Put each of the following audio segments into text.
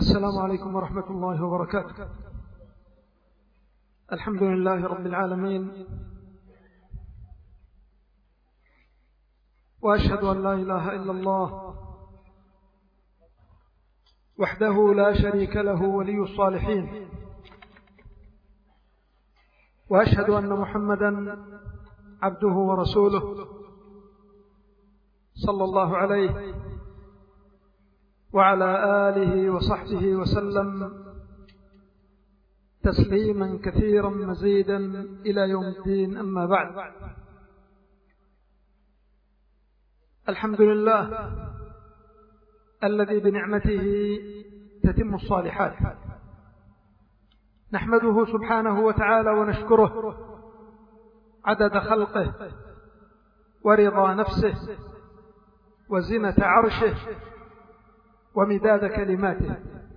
السلام عليكم ورحمة الله وبركاته. الحمد لله رب العالمين، وأشهد أن لا إله إلا الله وحده لا شريك له ولي الصالحين، وأشهد أن محمدا عبده ورسوله صلى الله عليه وعلى آله وصحبه وسلم تسليما كثيرا مزيدا إلى يوم الدين. أما بعد، الحمد لله الذي بنعمته تتم الصالحات، نحمده سبحانه وتعالى ونشكره عدد خلقه ورضا نفسه وزنة عرشه ومداد كلماته.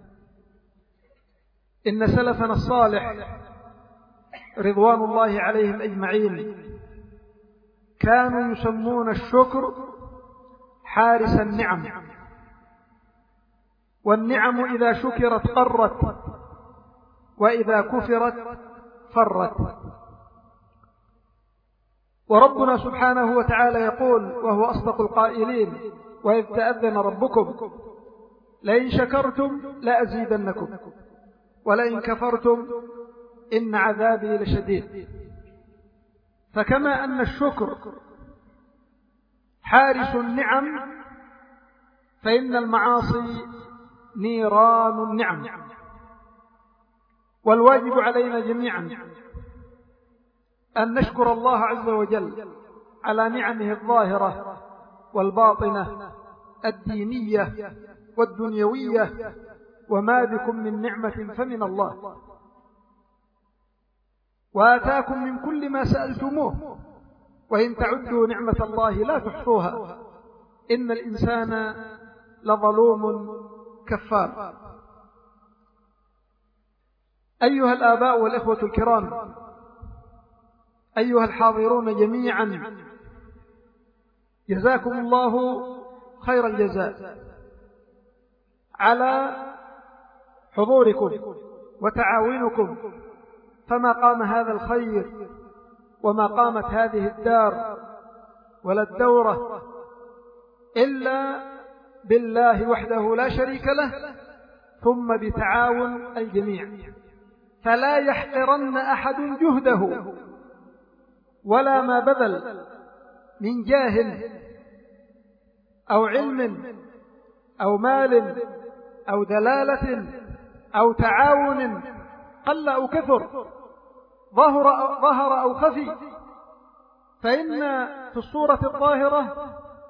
إن سلفنا الصالح رضوان الله عليهم أجمعين كانوا يسمون الشكر حارس النعم، والنعم إذا شكرت قرت، وإذا كفرت فرت. وربنا سبحانه وتعالى يقول وهو أصدق القائلين: وإذ تأذن ربكم لئن شكرتم لأزيدنكم ولئن كفرتم إن عذابي لشديد. فكما أن الشكر حارس النعم، فإن المعاصي نيران النعم. والواجب علينا جميعا أن نشكر الله عز وجل على نعمه الظاهرة والباطنة، الدينية والدنيوية، وما بكم من نعمة فمن الله، وآتاكم من كل ما سألتموه، وإن تعدوا نعمة الله لا تحصوها، إن الإنسان لظلوم كفار. أيها الآباء والإخوة الكرام، أيها الحاضرون جميعا، جزاكم الله خير الجزاء على حضوركم وتعاونكم، فما قام هذا الخير وما قامت هذه الدار ولا الدورة إلا بالله وحده لا شريك له، ثم بتعاون الجميع. فلا يحقرن أحد جهده ولا ما بذل من جاه أو علم أو مال أو دلالة أو تعاون، قل أو كثر، ظهر أو خفي. فإن في الصورة الظاهرة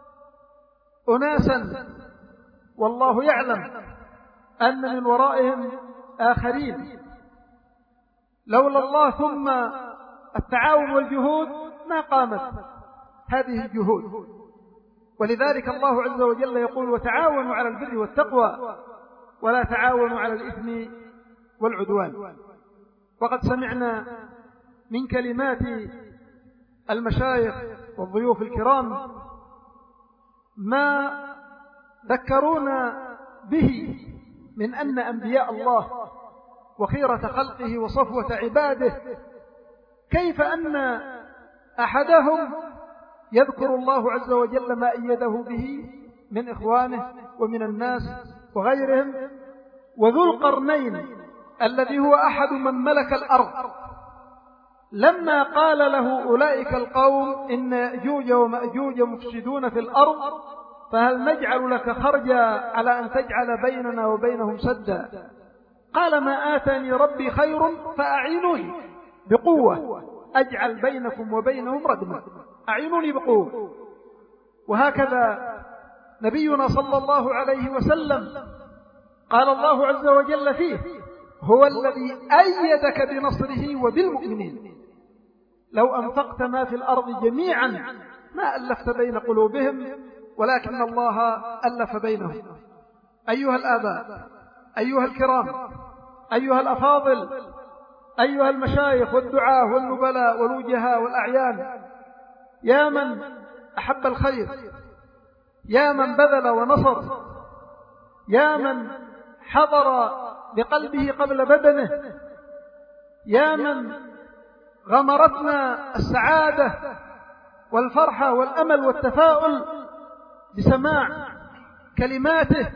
أناسا والله يعلم أن من ورائهم آخرين، لولا الله ثم التعاون والجهود ما قامت هذه الجهود. ولذلك الله عز وجل يقول: وتعاونوا على البر والتقوى ولا تعاونوا على الإثم والعدوان. وقد سمعنا من كلمات المشايخ والضيوف الكرام ما ذكرونا به من أن أنبياء الله وخيرة خلقه وصفوة عباده كيف أن أحدهم يذكر الله عز وجل ما أيده به من إخوانه ومن الناس وغيرهم. وذو القرنين الذي هو أحد من ملك الأرض، لما قال له أولئك القوم إن يأجوج ومأجوج مفسدون في الأرض فهل نجعل لك خرجا على أن تجعل بيننا وبينهم سدا، قال: ما آتاني ربي خير فأعينوني بقوة أجعل بينكم وبينهم ردما. أعينوني بقوة. وهكذا نبينا صلى الله عليه وسلم قال الله عز وجل فيه: هو الذي أيدك بنصره وبالمؤمنين لو أنفقت ما في الأرض جميعا ما ألفت بين قلوبهم ولكن الله ألف بينهم. أيها الآباء، أيها الكرام، أيها الأفاضل، أيها المشايخ والدعاة والنبلاء والوجهاء والأعيان، يا من أحب الخير، يا من بذل ونصر، يا من حضر بقلبه قبل بدنه، يا من غمرتنا السعادة والفرحة والأمل والتفاؤل بسماع كلماته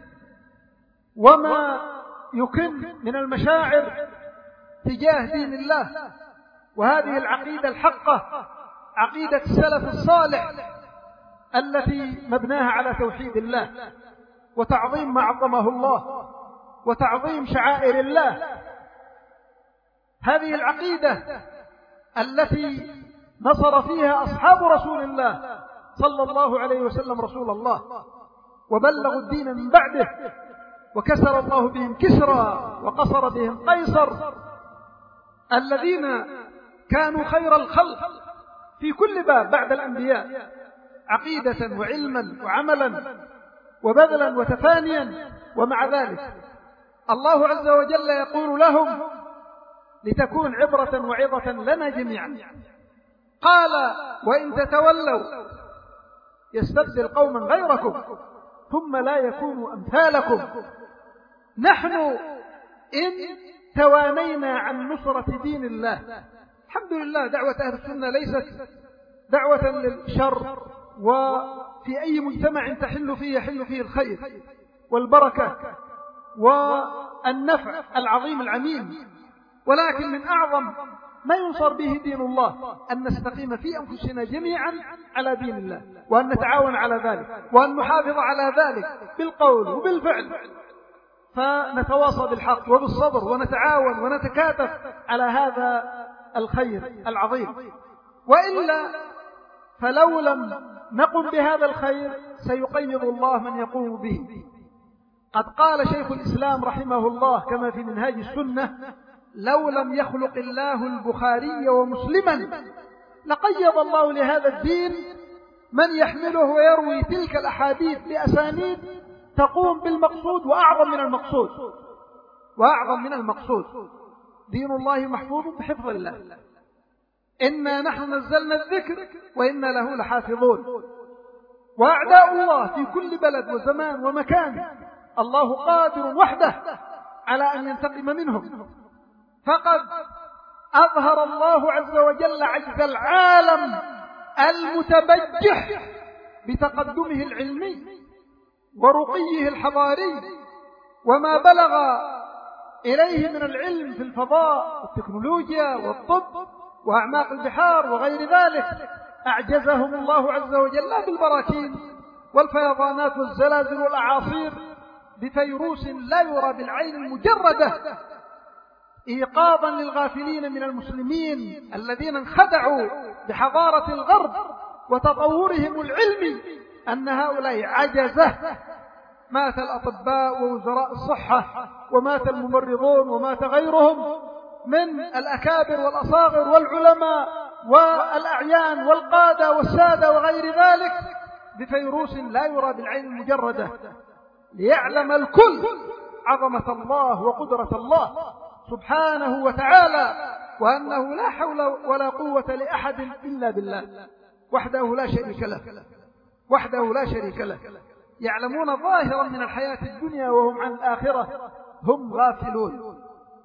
وما يكن من المشاعر تجاه دين الله وهذه العقيدة الحقة، عقيدة السلف الصالح التي مبناها على توحيد الله وتعظيم ما عظمه الله وتعظيم شعائر الله. هذه العقيدة التي نصر فيها أصحاب رسول الله صلى الله عليه وسلم رسول الله وبلغوا الدين من بعده، وكسر الله بهم كسرى وقصر بهم قيصر، الذين كانوا خير الخلق في كل باب بعد الأنبياء، عقيدة وعلما وعملا وبذلا وتفانيا. ومع ذلك الله عز وجل يقول لهم لتكون عبرة وعظة لنا جميعا، قال وإن تتولوا يستبدل قوما غيركم ثم لا يكونوا أمثالكم. نحن إن توانينا عن نصرة دين الله، الحمد لله دعوة أهل السنة ليست دعوة للشر، وفي أي مجتمع تحل فيه الخير والبركة والنفع العظيم العميم، ولكن من أعظم ما ينصر به دين الله أن نستقيم في أنفسنا جميعا على دين الله، وأن نتعاون على ذلك، وأن نحافظ على ذلك بالقول وبالفعل، فنتواصى بالحق وبالصبر ونتعاون ونتكاتف على هذا الخير العظيم. وإلا فلو لم نقم بهذا الخير سيقيض الله من يقوم به. قد قال شيخ الإسلام رحمه الله كما في منهاج السنة: لو لم يخلق الله البخاري ومسلما لقيض الله لهذا الدين من يحمله ويروي تلك الأحاديث بأسانيد تقوم بالمقصود وأعظم من المقصود. دين الله محفوظ بحفظ الله، إنا نحن نزلنا الذكر وإنا له لحافظون. وأعداء الله في كل بلد وزمان ومكان الله قادر وحده على أن ينتقم منهم، فقد أظهر الله عز وجل عجز العالم المتبجح بتقدمه العلمي ورقيه الحضاري وما بلغ إليه من العلم في الفضاء والتكنولوجيا والطب وأعماق البحار وغير ذلك. أعجزهم الله عز وجل بالبراكين والفيضانات والزلازل والأعاصير بفيروس لا يرى بالعين المجردة، إيقاظا للغافلين من المسلمين الذين انخدعوا بحضارة الغرب وتطورهم العلمي أن هؤلاء عجزة. مات الأطباء ووزراء الصحة ومات الممرضون ومات غيرهم من الأكابر والأصاغر والعلماء والأعيان والقادة والسادة وغير ذلك بفيروس لا يرى بالعين المجردة، ليعلم الكل عظمة الله وقدرة الله سبحانه وتعالى، وأنه لا حول ولا قوة لأحد إلا بالله وحده لا شريك له. يعلمون ظاهرا من الحياة الدنيا وهم عن الآخرة هم غافلون.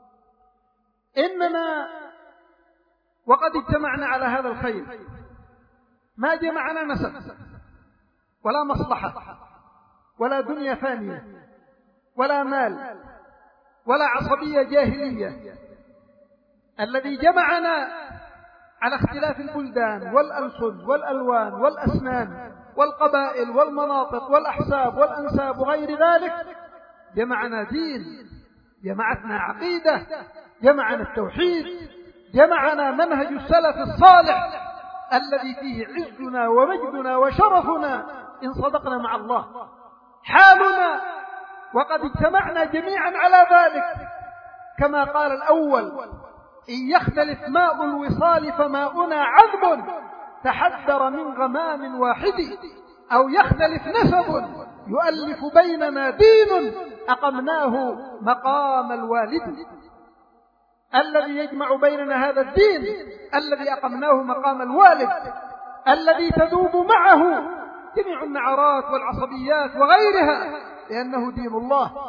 إننا وقد اجتمعنا على هذا الخير ما جمعنا نسب ولا مصلحة ولا دنيا فانية ولا مال ولا عصبية جاهلية. الذي جمعنا على اختلاف البلدان والألسن والألوان والأسنان والقبائل والمناطق والأحساب والأنساب وغير ذلك، جمعنا دين، جمعتنا عقيدة، جمعنا التوحيد، جمعنا منهج السلف الصالح الذي فيه عزنا ومجدنا وشرفنا إن صدقنا مع الله حالنا. وقد اجتمعنا جميعا على ذلك كما قال الأول: إن يختلف ماء الوصال فماؤنا عذب تحدر من غمام واحد، أو يختلف نسب يؤلف بيننا دين أقمناه مقام الوالد. الذي يجمع بيننا هذا الدين الذي أقمناه مقام الوالد، الذي تذوب معه جميع النعرات والعصبيات وغيرها، لأنه دين الله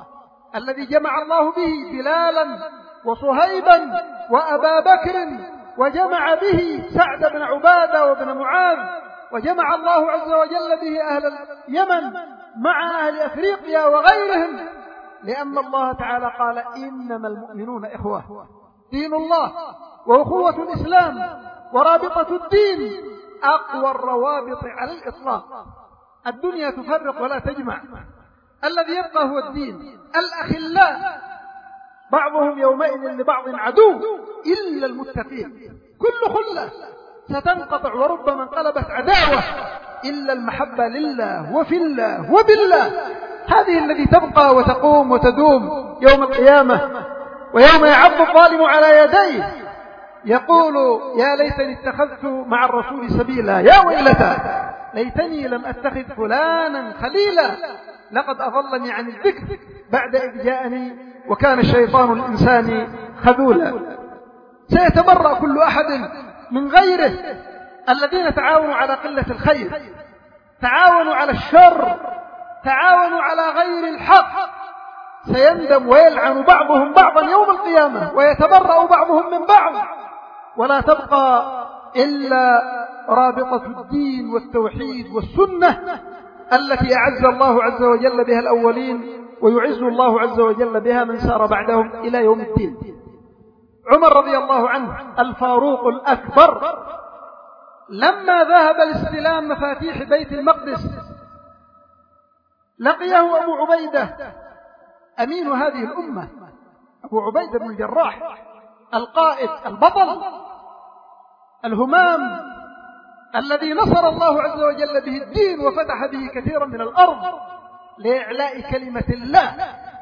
الذي جمع الله به بلالا وصهيبا وأبا بكر، وجمع به سعد بن عبادة وابن معاذ، وجمع الله عز وجل به أهل اليمن مع أهل أفريقيا وغيرهم، لأن الله تعالى قال إنما المؤمنون إخوة. دين الله وأخوة الإسلام ورابطة الدين أقوى الروابط على الإطلاق. الدنيا تفرق ولا تجمع، الذي يبقى هو الدين. الأخلاء بعضهم يومئذ لبعض عدو إلا المتقين. كل خلة ستنقطع وربما انقلبت عداوة إلا المحبة لله وفي الله وبالله، هذه التي تبقى وتقوم وتدوم يوم القيامة. ويوم يعض الظالم على يديه يقول يا ليتني اتخذت مع الرسول سبيلا، يا ويلتى ليتني لم أتخذ فلانا خليلا، لقد أضلني عن الذكر بعد إذ جاءني وكان الشيطان الإنسان خذولا. سيتبرأ كل أحد من غيره. الذين تعاونوا على قلة الخير، تعاونوا على الشر، تعاونوا على غير الحق، سيندم ويلعن بعضهم بعضا يوم القيامة، ويتبرأ بعضهم من بعض، ولا تبقى إلا رابطة الدين والتوحيد والسنة التي أعز الله عز وجل بها الأولين، ويعز الله عز وجل بها من سار بعدهم إلى يوم الدين. عمر رضي الله عنه الفاروق الأكبر لما ذهب لاستلام مفاتيح بيت المقدس لقيه أبو عبيدة أمين هذه الأمة، أبو عبيدة بن الجراح القائد البطل الهمام الذي نصر الله عز وجل به الدين وفتح به كثيرا من الأرض لإعلاء كلمة الله.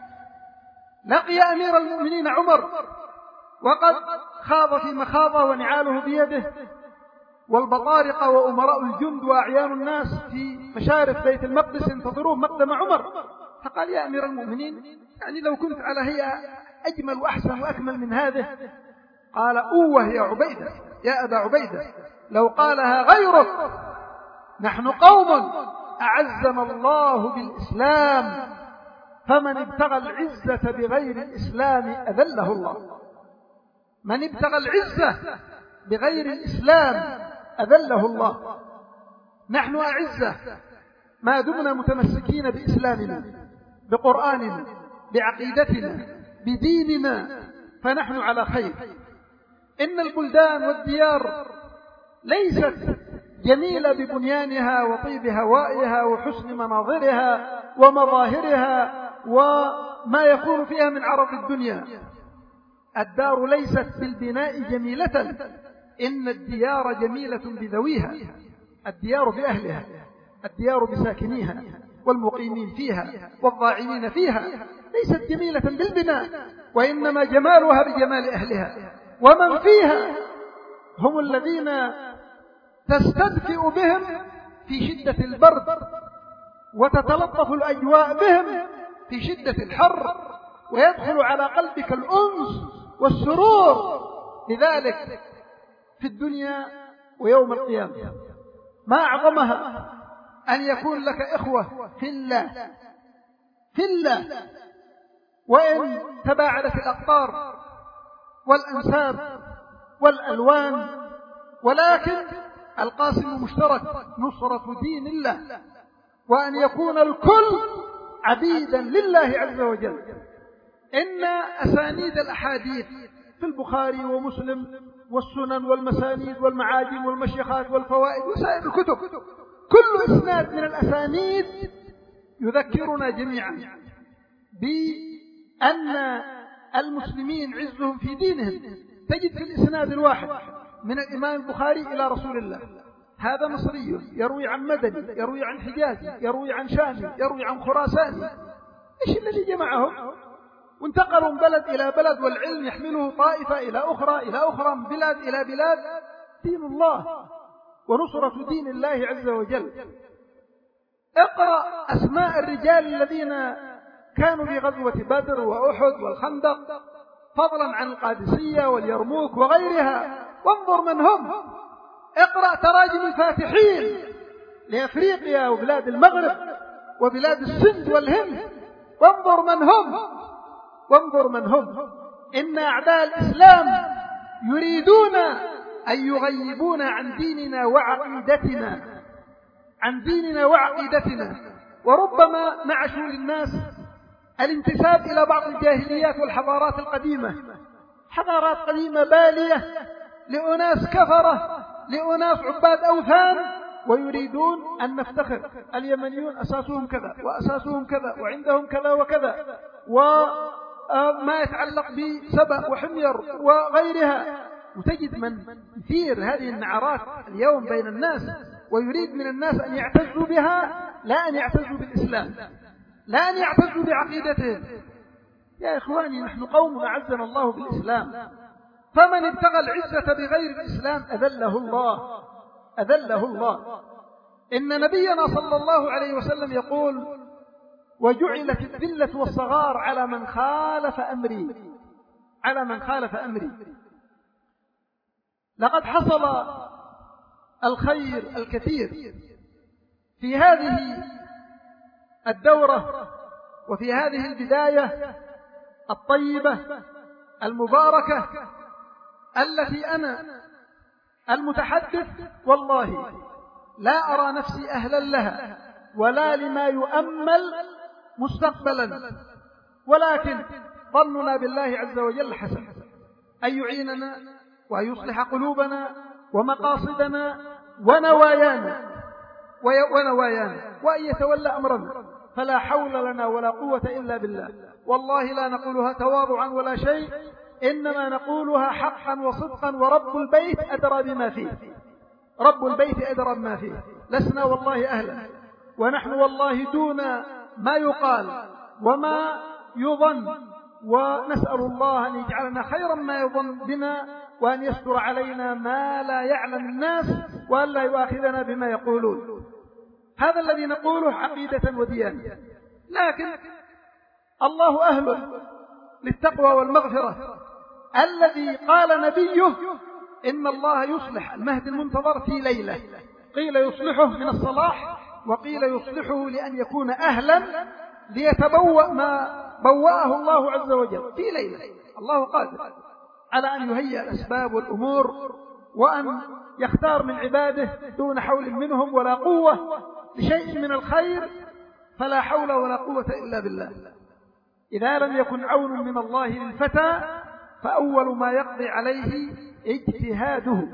لقي أمير المؤمنين عمر وقد خاض في مخاضة ونعاله بيده، والبطارقة وأمراء الجند وأعيان الناس في مشارف بيت المقدس ينتظرون مقدم عمر، فقال يا أمير المؤمنين يعني لو كنت على هيئة أجمل وأحسن وأكمل من هذه. قال أوه يا عبيدة، يا أبا عبيدة لو قالها غيرك، نحن قوم أعزنا الله بالإسلام، فمن ابتغى العزة بغير الإسلام أذله الله. من ابتغى العزة بغير الإسلام أذله الله. نحن أعزة ما دمنا متمسكين بإسلامنا، بقرآننا، بعقيدتنا، بديننا، فنحن على خير. إن البلدان والديار ليست جميلة ببنيانها وطيب هوائها وحسن مناظرها ومظاهرها وما يكون فيها من عرض الدنيا. الدار ليست بالبناء جميلة، إن الديار جميلة بذويها. الديار بأهلها، الديار بساكنيها والمقيمين فيها والضاعمين فيها، ليست جميلة بالبناء، وإنما جمالها بجمال أهلها. ومن فيها هم الذين تستدفئ بهم في شدة البرد، وتتلطف الأجواء بهم في شدة الحر، ويدخل على قلبك الأنس والسرور. لذلك في الدنيا ويوم القيامة ما أعظمها أن يكون لك إخوة في الله، في الله، وإن تباعدت الأقطار والأنساب والألوان، ولكن القاسم مشترك، نصرة دين الله، وأن يكون الكل عبيدا لله عز وجل. إن أسانيد الأحاديث في البخاري ومسلم والسنن والمسانيد والمعاجم والمشيخات والفوائد وسائر الكتب، كل إسناد من الأسانيد يذكرنا جميعا بأن المسلمين عزهم في دينهم. تجد في الإسناد الواحد من الإمام البخاري إلى رسول الله هذا مصري يروي عن مدني، يروي عن حجازي، يروي عن شامي، يروي عن خراساني. إيش الذي جمعهم؟ وانتقلوا من بلد إلى بلد، والعلم يحمله طائفة إلى أخرى إلى أخرى، من بلاد إلى بلاد. دين الله ونصرة دين الله عز وجل. اقرأ أسماء الرجال الذين كانوا في غزوة بدر وأحد والخندق، فضلا عن القادسية واليرموك وغيرها، وانظر من هم. اقرأ تراجم الفاتحين لأفريقيا وبلاد المغرب وبلاد السند والهند، وانظر من هم. وانظر من هم. إن أعداء الإسلام يريدون أن يغيبون عن ديننا وعقيدتنا، وربما نعشوا للناس الانتساب إلى بعض الجاهليات والحضارات القديمة، حضارات قديمة بالية لأناس كفرة، لأناس عباد أوثان، ويريدون أن نفتخر. اليمنيون أساسهم كذا وأساسهم كذا وعندهم كذا وكذا، وما يتعلق بسبأ وحمير وغيرها. وتجد من يثير هذه النعرات اليوم بين الناس ويريد من الناس أن يعتزوا بها، لا أن يعتزوا بالإسلام، لا أن يعتزوا بعقيدتهم. يا إخواني، نحن قوم أعزنا الله بالإسلام، فمن ابتغى العزة بغير الإسلام أذله الله. إن نبينا صلى الله عليه وسلم يقول: وجعلت الذلة والصغار على من خالف أمري. لقد حصل الخير الكثير في هذه الدورة وفي هذه البداية الطيبة المباركة التي أنا المتحدث والله لا أرى نفسي أهلا لها ولا لما يؤمل مستقبلا، ولكن ظننا بالله عز وجل حسن، أن يعيننا وأن يصلح قلوبنا ومقاصدنا ونوايانا وأن يتولى أمرنا، فلا حول لنا ولا قوة إلا بالله. والله لا نقولها تواضعا ولا شيء، إنما نقولها حقا وصدقا، ورب البيت أدرى بما فيه. لسنا والله أهلا، ونحن والله دون ما يقال وما يظن، ونسأل الله أن يجعلنا خيرا ما يظن بنا، وأن يستر علينا ما لا يعلم الناس، وأن لا يؤاخذنا بما يقولون. هذا الذي نقوله عقيدة وديانة، لكن الله أهل للتقوى والمغفرة، الذي قال نبيه: إن الله يصلح المهدي المنتظر في ليلة، قيل يصلحه من الصلاح، وقيل يصلحه لأن يكون أهلا ليتبوأ ما بوأه الله عز وجل في ليلة. الله قادر على أن يهيئ الأسباب والأمور، وأن يختار من عباده دون حول منهم ولا قوة لشيء من الخير، فلا حول ولا قوة إلا بالله. إذا لم يكن عون من الله للفتى فأول ما يقضي عليه اجتهاده.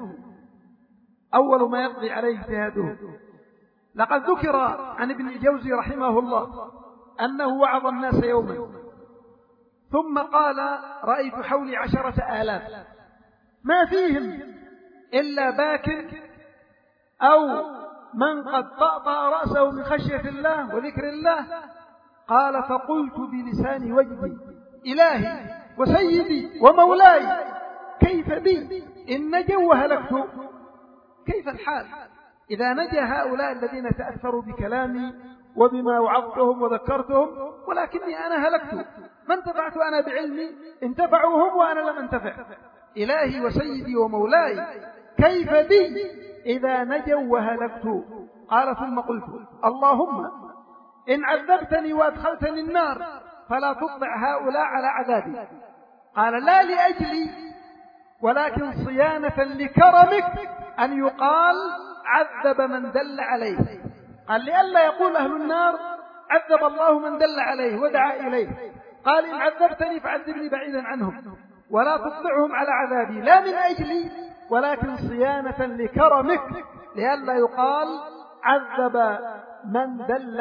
لقد ذكر عن ابن الجوزي رحمه الله أنه وعظ الناس يوما، ثم قال: رأيت حولي 10,000 ما فيهم إلا باك أو من قد طأطأ رأسه من خشية الله وذكر الله. قال: فقلت بلسان وجدي: إلهي وسيدي ومولاي، كيف بي إن نجوا وهلكت؟ كيف الحال إذا نجى هؤلاء الذين تأثروا بكلامي وبما وعظتهم وذكرتهم، ولكني أنا هلكت؟ ما انتفعت أنا بعلمي، انتفعوا هم وأنا لم انتفع. إلهي وسيدي ومولاي، كيف بي إذا نجوا وهلكت؟ قال: ثم قلت: اللهم إن عذبتني وأدخلتني النار فلا تطلع هؤلاء على عذابي. قال: لا لأجلي، ولكن صيانة لكرمك أن يقال عذب من دل عليه. قال: لئلا يقول أهل النار عذب الله من دل عليه ودعا إليه. قال: إن عذبتني فعذبني بعيدا عنهم ولا تطلعهم على عذابي، لا من أجلي ولكن صيانة لكرمك، لئلا يقال عذب من دل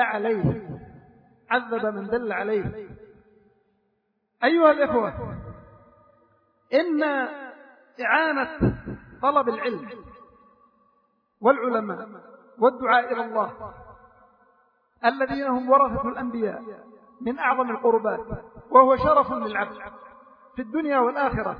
عليه. أيها الإخوة، إن إعانة طلب العلم والعلماء والدعاء إلى الله الذين هم ورثة الأنبياء من أعظم القربات، وهو شرف للعبد في الدنيا والآخرة،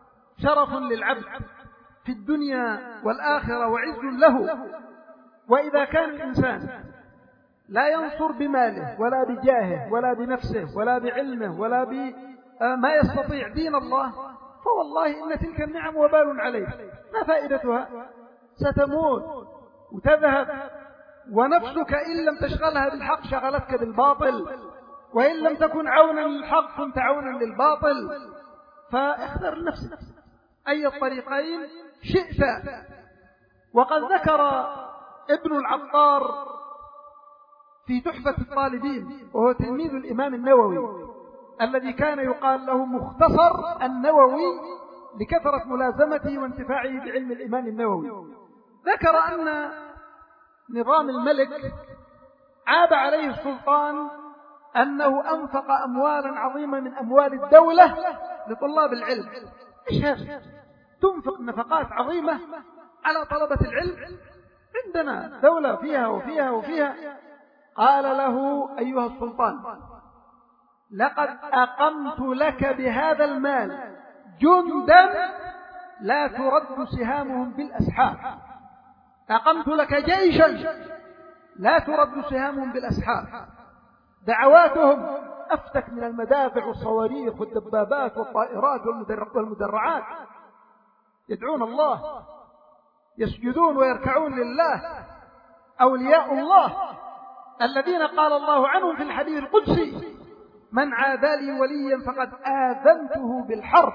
وعز له. وإذا كان الإنسان لا ينصر بماله ولا بجاهه ولا بنفسه ولا بعلمه ولا بما يستطيع دين الله، فوالله إن تلك النعم وبال عليه، ما فائدتها؟ ستموت وتذهب، ونفسك إن لم تشغلها بالحق شغلتك بالباطل. وإن لم تكن عونا للحق كنت عونا للباطل، فاختر لنفسك أي الطريقين شئت. وقد ذكر ابن العطار في تحفة الطالبين، وهو تلميذ الإمام النووي الذي كان يقال له مختصر النووي لكثرة ملازمته وانتفاعه بعلم الإمام النووي، ذكر أن نظام الملك عاب عليه السلطان أنه أنفق أموالا عظيمة من أموال الدولة لطلاب العلم. إيش هذا؟ تنفق نفقات عظيمة على طلبة العلم، عندنا دولة فيها وفيها وفيها. قال له أيها السلطان لقد أقمت لك بهذا المال جندا لا ترد سهامهم بالأسحاب، أقمت لك جيشا لا ترد سهامهم بالأسحاب، دعواتهم أفتك من المدافع والصواريخ والدبابات والطائرات والمدرعات، يدعون الله، يسجدون ويركعون لله، أولياء الله الذين قال الله عنهم في الحديث القدسي من عادى لي وليا فقد آذنته بالحرب،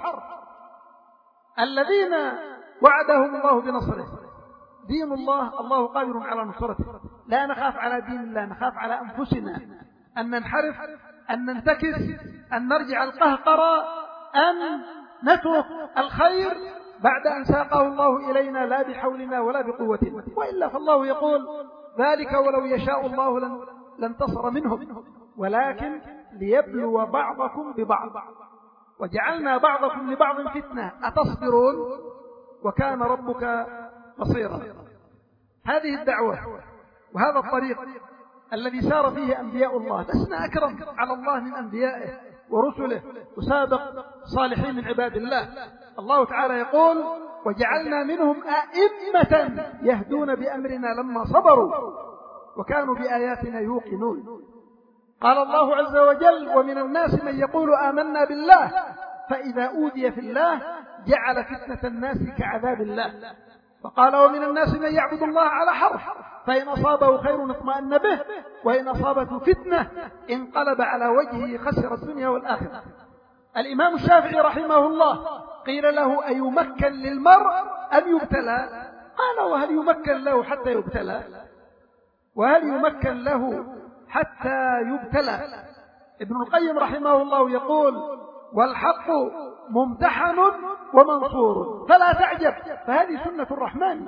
الذين وعدهم الله بنصره. دين الله، الله قادر على نصرته. لا نخاف على دين الله، نخاف على أنفسنا أن ننحرف، أن ننتكس، أن نرجع القهقرة، أن نترك الخير بعد أن ساقه الله إلينا لا بحولنا ولا بقوتنا. وإلا فالله يقول ذلك ولو يشاء الله لانتصر منهم ولكن ليبلو بعضكم ببعض وجعلنا بعضكم لبعض فتنة أتصبرون وكان ربك بصيرا. هذه الدعوة وهذا الطريق الذي سار فيه أنبياء الله، لسنا أكرم على الله من أنبيائه ورسله وسابق صالحين من عباد الله. الله تعالى يقول وجعلنا منهم أئمة يهدون بأمرنا لما صبروا وكانوا بآياتنا يوقنون. قال الله عز وجل ومن الناس من يقول آمنا بالله فإذا أوذي في الله جعل فتنة الناس كعذاب الله. فقال ومن الناس من يعبد الله على حرف فإن أصابه خير اطمأن به وإن أصابته فتنة انقلب على وجهه خسر الدنيا والآخرة. الإمام الشافعي رحمه الله قيل له أيمكن للمرء أن يبتلى؟ قال وهل يمكن له حتى يبتلى؟ وهل يمكن له حتى يبتلى؟ ابن القيم رحمه الله يقول والحق ممتحن ومنصور فلا تعجب، فهذه سنة الرحمن.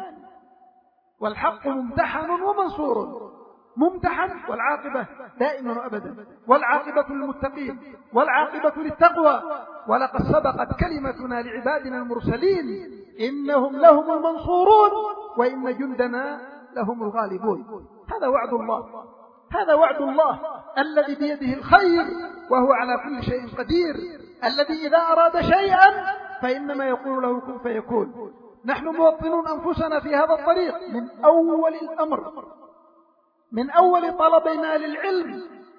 والحق ممتحن ومنصور، ممتحن والعاقبة دائما وأبدا، والعاقبة للمتقين والعاقبة للتقوى. ولقد سبقت كلمتنا لعبادنا المرسلين إنهم لهم المنصورون وإن جندنا لهم الغالبون. هذا وعد الله، هذا وعد الله الذي بيده الخير وهو على كل شيء قدير، الذي إذا أراد شيئا فإنما يقول له كن فيكون. نحن موطنون أنفسنا في هذا الطريق من أول الأمر، من أول طلبنا للعلم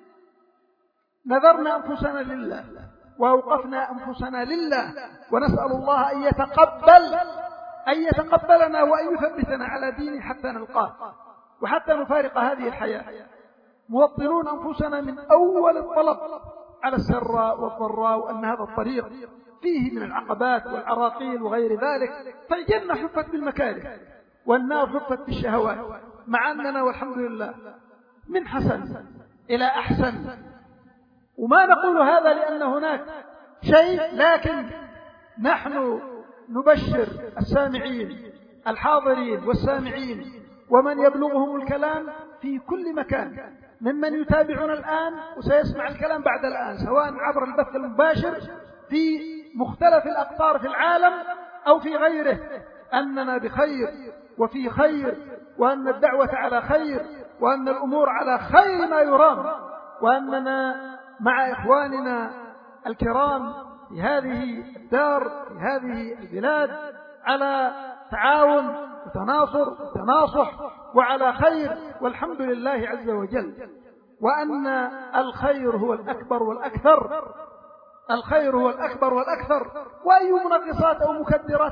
نذرنا أنفسنا لله وأوقفنا أنفسنا لله، ونسأل الله أن يتقبلنا وأن يثبتنا على دينه حتى نلقاه وحتى نفارق هذه الحياة. موطنون أنفسنا من أول الطلب على السراء والضراء، وأن هذا الطريق فيه من العقبات والعراقيل وغير ذلك، فالجنة حفت بالمكاره والنار حفت بالشهوات، مع أننا والحمد لله من حسن إلى أحسن. وما نقول هذا لأن هناك شيء، لكن نحن نبشر السامعين الحاضرين والسامعين ومن يبلغهم الكلام في كل مكان ممن يتابعون الآن وسيسمع الكلام بعد الآن، سواء عبر البث المباشر في مختلف الأقطار في العالم أو في غيره، أننا بخير وفي خير، وأن الدعوة على خير، وأن الأمور على خير ما يرام، وأننا مع إخواننا الكرام في هذه الدار في هذه البلاد على تعاون وتناصر وتناصح وعلى خير والحمد لله عز وجل، وأن الخير هو الأكبر والأكثر، الخير هو الأكبر والأكثر، وأي منقصات أو مكدرات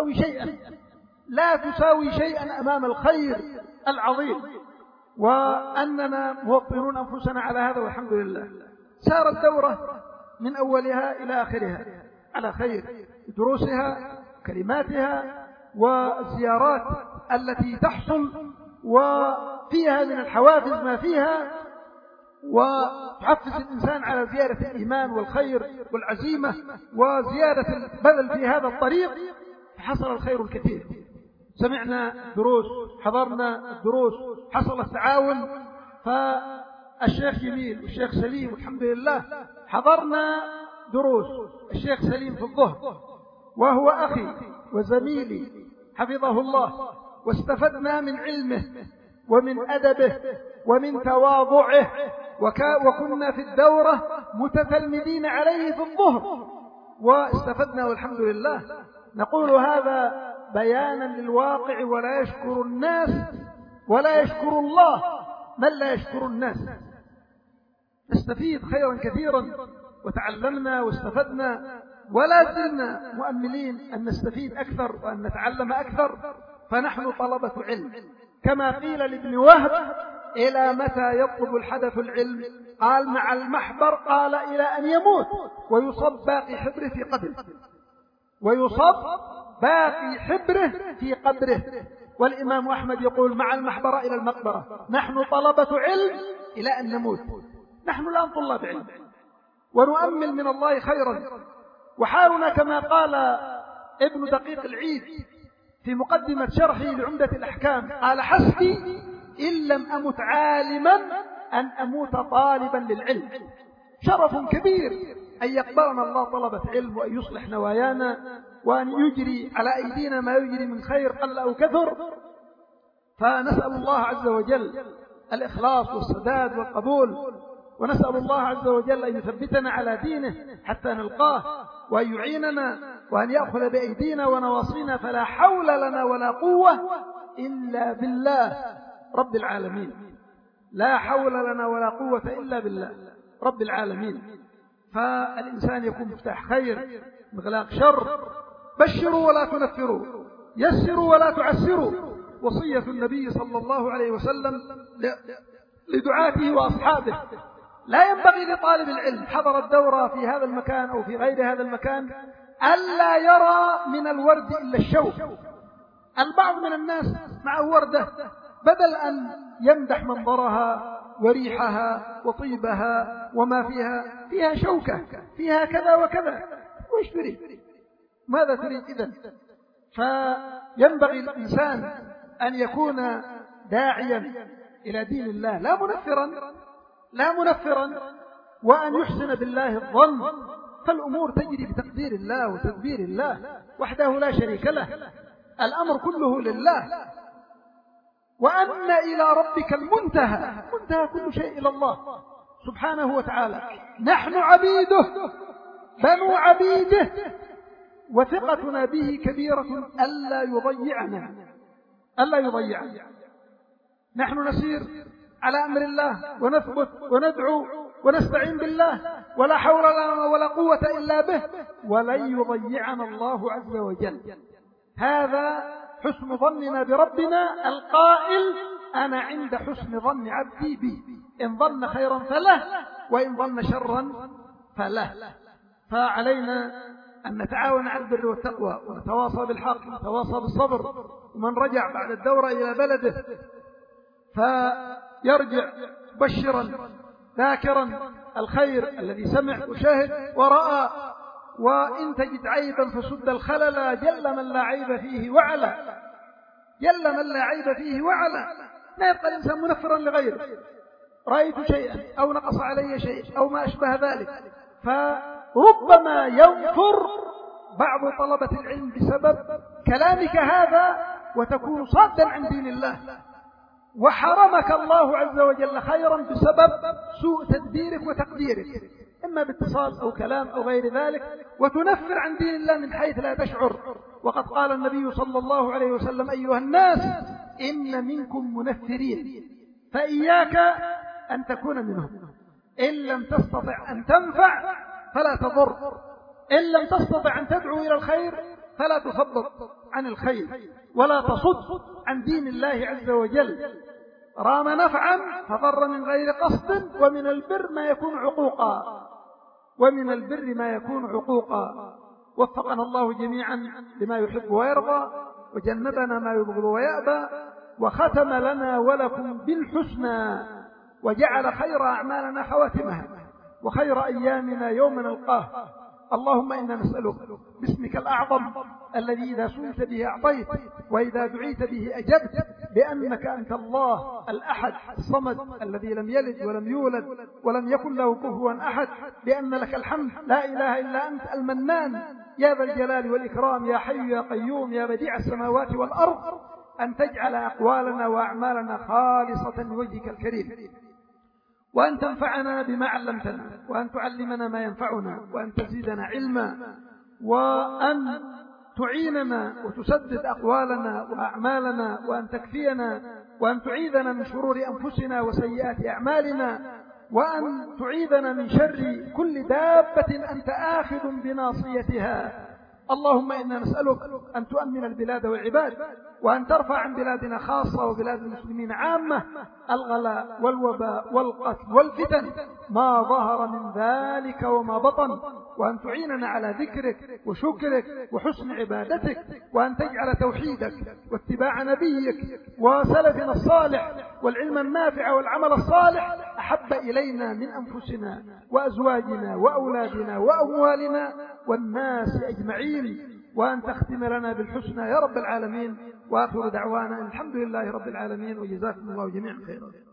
لا تساوي شيئا أمام الخير العظيم، وأننا موطنون أنفسنا على هذا والحمد لله. سارت الدورة من أولها إلى آخرها على خير، دروسها كلماتها والزيارات التي تحصل، وفيها من الحوافز ما فيها، وتحفز الإنسان على زيادة الإيمان والخير والعزيمة وزيادة البذل في هذا الطريق، فحصل الخير الكثير. سمعنا دروس، حضرنا الدروس، حصل التعاون، فالشيخ جميل والشيخ سليم والحمد لله حضرنا دروس الشيخ سليم في الظهر، وهو أخي وزميلي حفظه الله، واستفدنا من علمه ومن أدبه ومن تواضعه، وكنا في الدورة متتلمذين عليه في الظهر واستفدنا والحمد لله. نقول هذا بيانا للواقع، ولا يشكر الناس ولا يشكر الله من لا يشكر الناس. نستفيد خيرا كثيرا وتعلمنا واستفدنا، ولا زلنا مؤملين أن نستفيد أكثر وأن نتعلم أكثر، فنحن طلبة علم. كما قيل لابن وهب: إلى متى يطلب الحدث العلم؟ قال: مع المحبر. قال: إلى أن يموت ويصب باقي حبره في قبره، ويصب باقي حبره في قبره. والإمام أحمد يقول: مع المحبرة إلى المقبرة. نحن طلبة علم إلى أن نموت، نحن الآن طلاب علم ونؤمل من الله خيرا. وحالنا كما قال ابن دقيق العيد في مقدمة شرحه لعمدة الأحكام، قال: حسبي إن لم أمت عالما أن أموت طالبا للعلم. شرف كبير أن يقبلنا الله طلبة علم، وأن يصلح نوايانا، وأن يجري على أيدينا ما يجري من خير قل أو كثر. فنسأل الله عز وجل الإخلاص والسداد والقبول، ونسأل الله عز وجل أن يثبتنا على دينه حتى نلقاه، وأن يعيننا، وأن يأخذ بأيدينا ونواصينا، فلا حول لنا ولا قوة إلا بالله رب العالمين. لا حول لنا ولا قوة إلا بالله رب العالمين. فالإنسان يكون مفتاح خير، مغلاق شر. بشروا ولا تنفروا، يسروا ولا تعسروا، وصية النبي صلى الله عليه وسلم لدعاته وأصحابه. لا ينبغي لطالب العلم حضر الدورة في هذا المكان أو في غير هذا المكان ألا يرى من الورد إلا الشوك. البعض من الناس معه وردة، بدل أن يمدح منظرها وريحها وطيبها وما فيها شوكة، فيها كذا وكذا، وإيش تريد؟ ماذا تريد إذن؟ فينبغي الإنسان أن يكون داعيا إلى دين الله، لا منفرا، وأن يحسن بالله الظن. فالأمور تجري بتقدير الله وتدبير الله وحده لا شريك له، الأمر كله لله. وأن إلى ربك المنتهى، منتهى كل شيء إلى الله سبحانه وتعالى. نحن عبيده بنو عبيده، وثقتنا به كبيرة ألا يضيعنا. نحن نسير على أمر الله ونثبت وندعو ونستعين بالله، ولا حول لنا ولا قوة إلا به، ولن يضيعنا الله عز وجل. هذا حسن ظننا بربنا القائل: أنا عند حسن ظن عبدي بي، إن ظن خيرا فله، وإن ظن شرا فله. فعلينا أن نتعاون على البر والتقوى، ونتواصى بالحق، ونتواصى بالصبر. ومن رجع بعد الدورة إلى بلده فيرجع مبشرا ذاكرا الخير الذي سمع وشاهد ورأى. وإن تجد عيبا فسد الخلل، جل من لا عيب فيه وعلا. لا يبقى الإنسان منفرا لغيره. رأيت شيئا أو نقص علي شيء أو ما أشبه ذلك، فربما ينفر بعض طلبة العلم بسبب كلامك هذا، وتكون صادا عن دين الله، وحرمك الله عز وجل خيرا بسبب سوء تدبيرك وتقديرك، إما باتصال أو كلام أو غير ذلك، وتنفر عن دين الله من حيث لا تشعر. وقد قال النبي صلى الله عليه وسلم: أيها الناس إن منكم منفرين، فإياك أن تكون منهم. إن لم تستطع أن تنفع فلا تضر، إن لم تستطع أن تدعو إلى الخير فلا تصد عن الخير، ولا تصد عن دين الله عز وجل. رام نفعا فضر من غير قصد، ومن البر ما يكون عقوقا، ومن البر ما يكون عقوقا. وفقنا الله جميعا لما يحب ويرضى، وجنبنا ما يبغض ويأبى، وختم لنا ولكم بالحسنى، وجعل خير أعمالنا خواتمها، وخير أيامنا يوم نلقاه. اللهم إنا نسألك باسمك الأعظم الذي إذا سئلت به أعطيت، وإذا دعيت به أجبت، بأنك أنت الله الأحد الصمد الذي لم يلد ولم يولد ولم يكن له كفوا أحد، بأن لك الحمد لا إله إلا أنت المنان يا ذا الجلال والإكرام، يا حي يا قيوم يا بديع السماوات والأرض، أن تجعل أقوالنا وأعمالنا خالصة لوجهك الكريم، وأن تنفعنا بما علمتنا، وأن تعلمنا ما ينفعنا، وأن تزيدنا علما، وأن تعيننا وتسدد أقوالنا وأعمالنا، وأن تكفينا، وأن تعيذنا من شرور أنفسنا وسيئات أعمالنا، وأن تعيذنا من شر كل دابة أنت آخذ بناصيتها. اللهم إنا نسألك أن تؤمن البلاد والعباد، وأن ترفع عن بلادنا خاصة وبلاد المسلمين عامة الغلاء والوباء والقتل والفتن ما ظهر من ذلك وما بطن، وأن تعيننا على ذكرك وشكرك وحسن عبادتك، وأن تجعل توحيدك واتباع نبيك وسلفنا الصالح والعلم النافع والعمل الصالح أحب إلينا من أنفسنا وأزواجنا وأولادنا وأموالنا والناس أجمعين، وأن تختم لنا بالحسنى يا رب العالمين. وآخر دعوانا الحمد لله رب العالمين، وجزاكم الله جميعا خيرا.